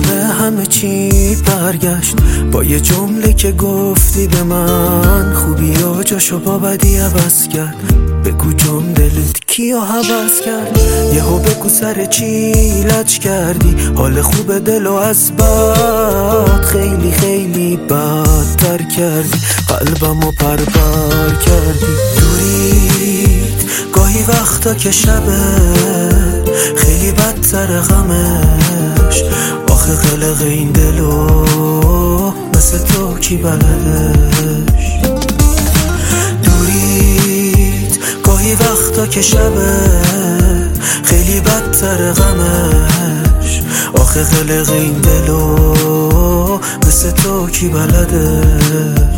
شبه همه چی برگشت با یه جمله که گفتی به من، خوبی و جاشو با بدی عوض کرد. بگو جون دلت کیو حوض کرد؟ یهو بگو سر چی لج کردی؟ حال خوب دلو از بد خیلی خیلی بدتر کردی، قلبمو پرپر کردی. دورید گاهی وقتا که شبه خیلی بدتر غمش، آخه قلق این دلو مثل تو کی بلدش؟ دورید گاهی وقتا که شبه خیلی بدتر غمش، آخه قلق این دلو مثل تو کی بلدش؟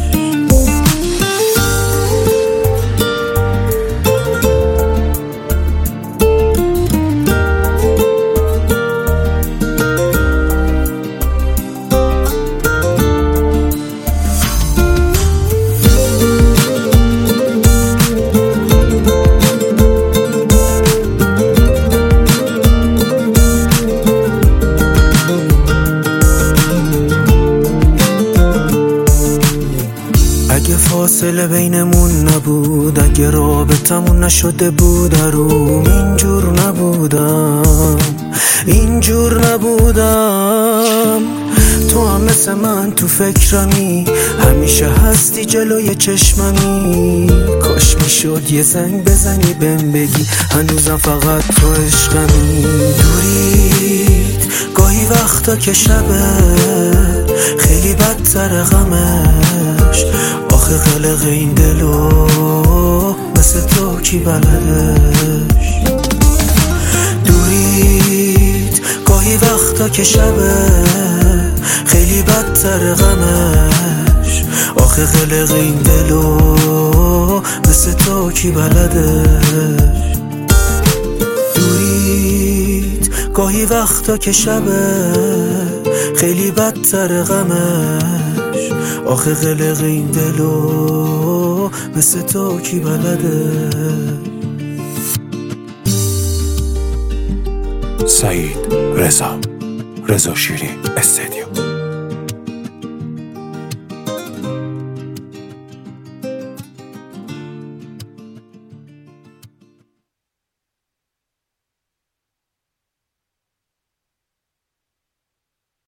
اگه فاصله بینمون نبود، اگه رابطمون نشده بود اروم، اینجور نبودم. تو هم مثل من تو فکرمی، همیشه هستی جلوی چشممی. کاش میشد یه زنگ بزنی بهم بگی هنوزم فقط تو عشقمی. دورید گاهی وقتا که شبه خیلی بدتر غمش، آخه قلق این دلو مثل تو کی بلدش؟ دورید گاهی وقتا که شبه خیلی بدتر غمش، آخه قلق این دلو مثل تو کی بلدش؟ دورید گاهی وقتا که شبه خیلی بدتر غمش، آخه قلق این دلو مثل تو کی بلده؟ سعید رضا شیرین استدیو.